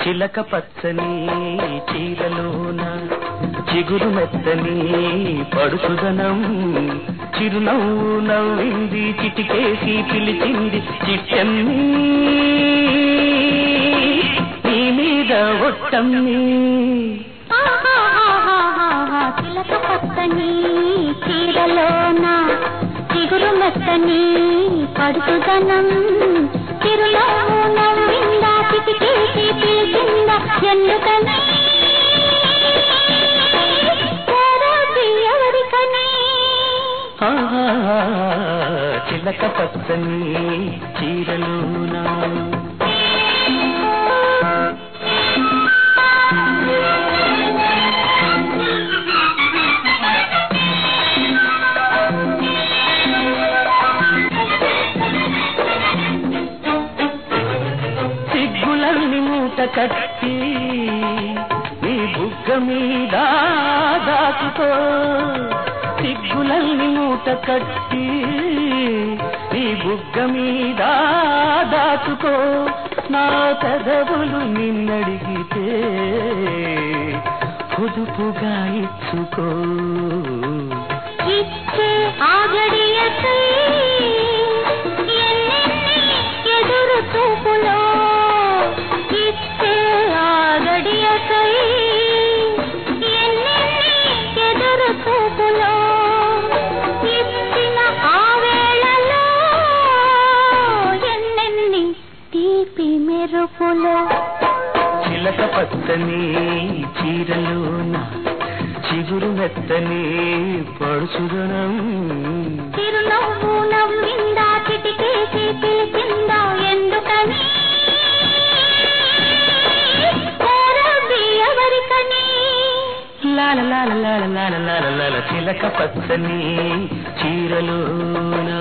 చిలక పచ్చని చీరలోన చిగురు మెత్తని పడుసుదనం చిరునవ్వు నవ్వింది చిటికేసి పిలిచింది చిట్టమ్మి నీ మీద ఒట్టమ్మి చిలక పచ్చని చీరలోన చిగురు మెత్తని పడుసుదనం చిరునవ్వు నవ్విందా చిటికేసి పిలిచిందా ఎందుకని ఎవరికని చిలక పచ్చని చీరలోనా సిగ్గులన్నీ మూట కట్టి నీ బుగ్గ మీద దాచుకో సిగ్గులన్నీ మూట కట్టి నీ బుగ్గ మీద దాచుకో నా పెదవులు నిన్నడిగితే పొదుపుగా ఇచ్చుకో ఇచ్చే ఆగడియకై ఎదురు చూపులో ఇచ్చే ఆగడియకై ఎదురు చూపులో ఇచ్చిన ఆవేళలో ఎన్నెన్ని తీపి మెరుపులో చిలక పచ్చని చీరలోన చిగురు మెత్తని పడుసుదనం చిరునవ్వు నవ్విందా చిటికేసి పిలిచిందా ఎందుకని ఎవరికని లాల లాల లాల లాల లాల లాల చిలక పచ్చని చీరలోన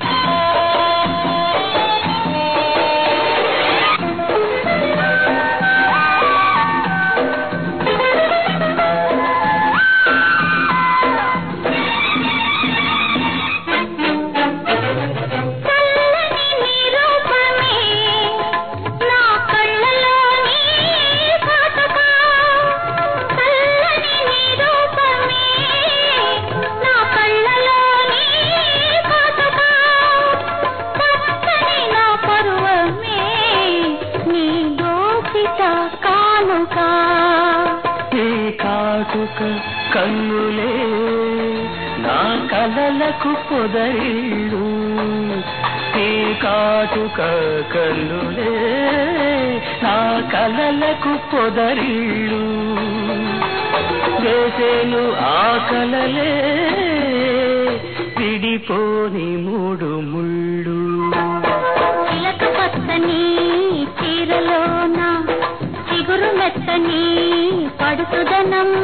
కాటుక కన్నులే నా కలలకు పొదరిల్లు ఈ కాటుక కన్నులే నా కలలకు పొదరిల్లు వేసేను ఆ కలలే విడిపోని మూడు ముళ్ళు చిలక పచ్చని చీరలోన చిగురు మెత్తని పడుసుదనం